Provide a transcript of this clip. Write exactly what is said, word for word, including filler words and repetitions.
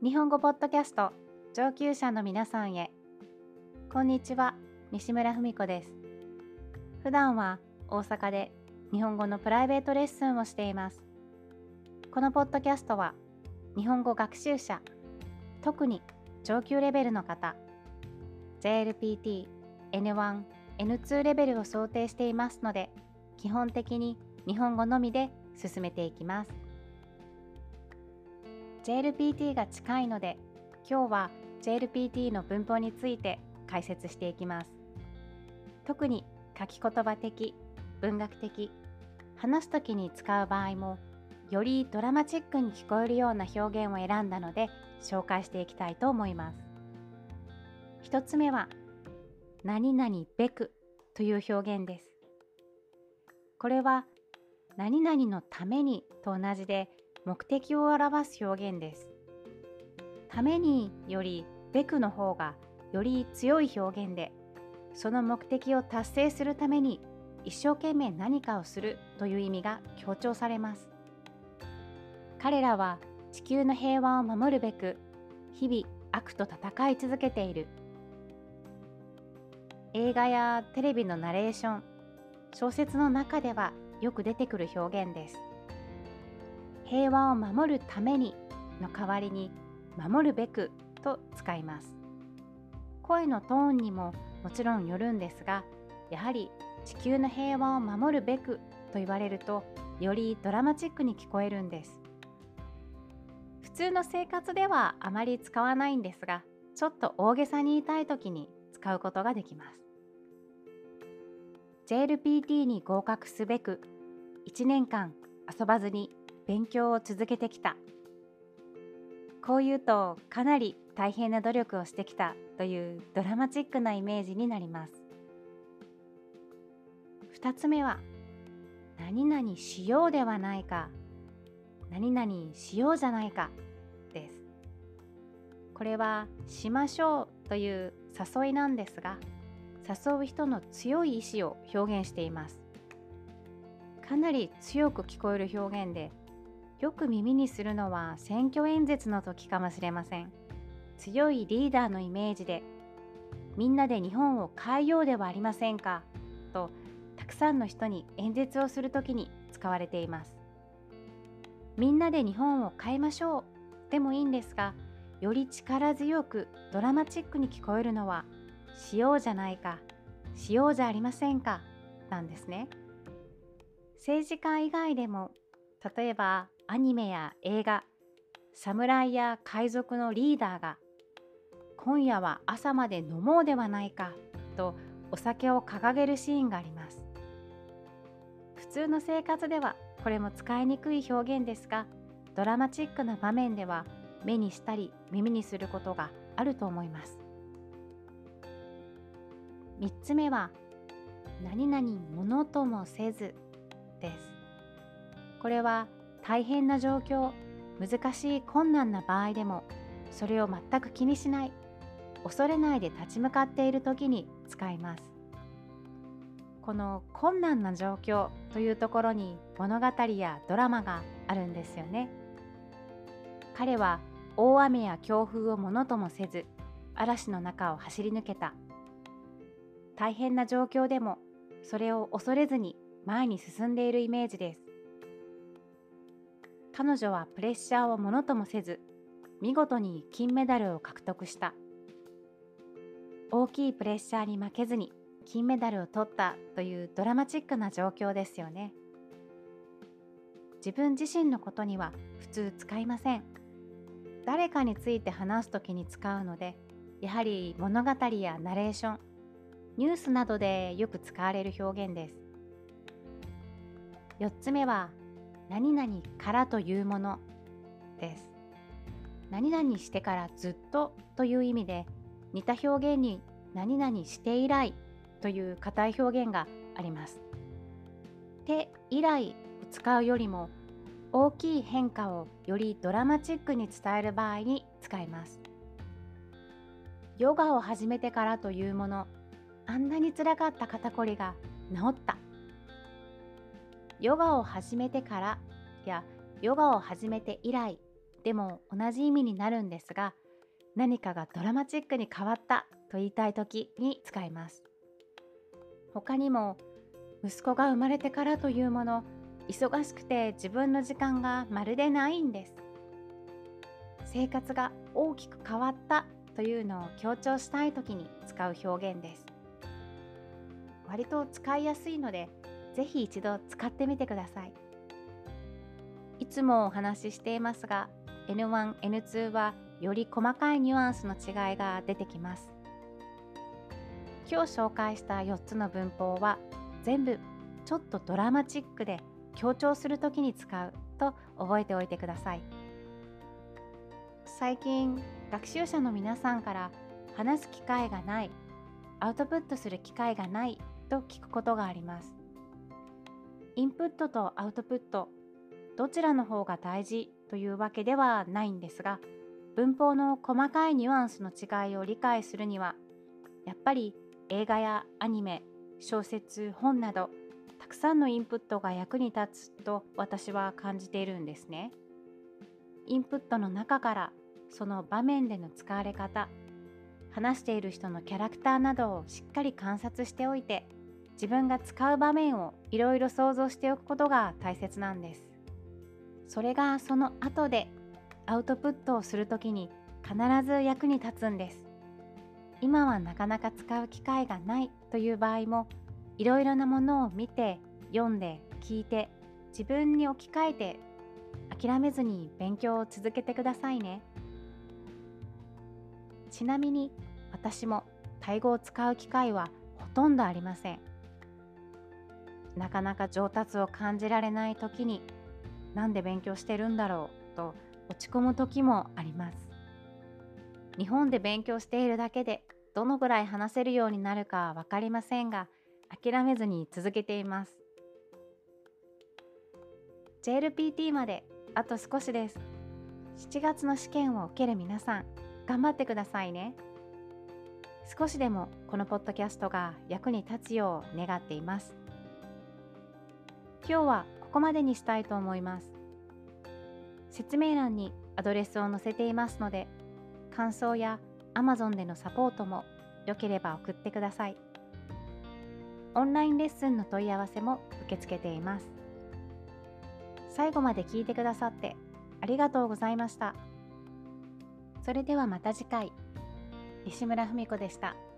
日本語ポッドキャスト上級者の皆さんへ。こんにちは、西村文子です。普段は大阪で日本語のプライベートレッスンをしています。このポッドキャストは日本語学習者、特に上級レベルの方、ジェーエルピーティー、エヌワン、エヌツー レベルを想定していますので、基本的に日本語のみで進めていきます。ジェーエルピーティー が近いので、今日は ジェーエルピーティー の文法について解説していきます。特に書き言葉的、文学的、話すときに使う場合も、よりドラマチックに聞こえるような表現を選んだので、紹介していきたいと思います。一つ目は、何々べくという表現です。これは、何々のためにと同じで、目的を表す表現です。ためによりべくの方がより強い表現で、その目的を達成するために一生懸命何かをするという意味が強調されます。彼らは地球の平和を守るべく日々悪と戦い続けている。映画やテレビのナレーション、小説の中ではよく出てくる表現です。平和を守るためにの代わりに守るべくと使います。声のトーンにももちろんよるんですが、やはり地球の平和を守るべくと言われるとよりドラマチックに聞こえるんです。普通の生活ではあまり使わないんですが、ちょっと大げさに言いたいときに使うことができます。ジェーエルピーティー に合格すべくいちねんかん遊ばずに勉強を続けてきた。こう言うとかなり大変な努力をしてきたというドラマチックなイメージになります。二つ目は、何々しようではないか、何々しようじゃないかです。これはしましょうという誘いなんですが、誘う人の強い意志を表現しています。かなり強く聞こえる表現で、よく耳にするのは選挙演説の時かもしれません。強いリーダーのイメージで、みんなで日本を変えようではありませんかと、たくさんの人に演説をする時に使われています。みんなで日本を変えましょうでもいいんですが、より力強くドラマチックに聞こえるのは、しようじゃないか、しようじゃありませんかなんですね。政治家以外でも、例えばアニメや映画、侍や海賊のリーダーが、今夜は朝まで飲もうではないかとお酒を掲げるシーンがあります。普通の生活ではこれも使いにくい表現ですが、ドラマチックな場面では目にしたり耳にすることがあると思います。みっつめは、何々ものともせずです。これは大変な状況、難しい困難な場合でも、それを全く気にしない、恐れないで立ち向かっている時に使います。この困難な状況というところに物語やドラマがあるんですよね。彼は大雨や強風をものともせず、嵐の中を走り抜けた。大変な状況でも、それを恐れずに前に進んでいるイメージです。彼女はプレッシャーをものともせず、見事に金メダルを獲得した。大きいプレッシャーに負けずに金メダルを取ったというドラマチックな状況ですよね。自分自身のことには普通使いません。誰かについて話すときに使うので、やはり物語やナレーション、ニュースなどでよく使われる表現です。よっつめは、何々からというものです。何々してからずっとという意味で、似た表現に何々して以来という固い表現があります。て以来を使うよりも、大きい変化をよりドラマチックに伝える場合に使います。ヨガを始めてからというもの、あんなにつらかった肩こりが治った。ヨガを始めてからやヨガを始めて以来でも同じ意味になるんですが、何かがドラマチックに変わったと言いたい時に使います。他にも、息子が生まれてからというもの、忙しくて自分の時間がまるでないんです。生活が大きく変わったというのを強調したい時に使う表現です。割と使いやすいので、ぜひ一度使ってみてください。いつもお話ししていますが、エヌワン、エヌツー はより細かいニュアンスの違いが出てきます。今日紹介したよっつの文法は全部ちょっとドラマチックで強調するときに使うと覚えておいてください。最近、学習者の皆さんから話す機会がない、アウトプットする機会がないと聞くことがあります。インプットとアウトプット、どちらの方が大事というわけではないんですが、文法の細かいニュアンスの違いを理解するには、やっぱり映画やアニメ、小説、本など、たくさんのインプットが役に立つと私は感じているんですね。インプットの中からその場面での使われ方、話している人のキャラクターなどをしっかり観察しておいて、自分が使う場面をいろいろ想像しておくことが大切なんです。それがその後でアウトプットをするときに必ず役に立つんです。今はなかなか使う機会がないという場合も、いろいろなものを見て、読んで、聞いて、自分に置き換えて、諦めずに勉強を続けてくださいね。ちなみに私もタイ語を使う機会はほとんどありません。なかなか上達を感じられない時に、なんで勉強してるんだろうと落ち込む時もあります。日本で勉強しているだけでどのぐらい話せるようになるかわかりませんが、諦めずに続けています。ジェーエルピーティー まであと少しです。しちがつの試験を受ける皆さん、頑張ってくださいね。少しでもこのポッドキャストが役に立つよう願っています。今日はここまでにしたいと思います。説明欄にアドレスを載せていますので、感想や Amazon でのサポートもよければ送ってください。オンラインレッスンの問い合わせも受け付けています。最後まで聞いてくださってありがとうございました。それではまた次回。西村文子でした。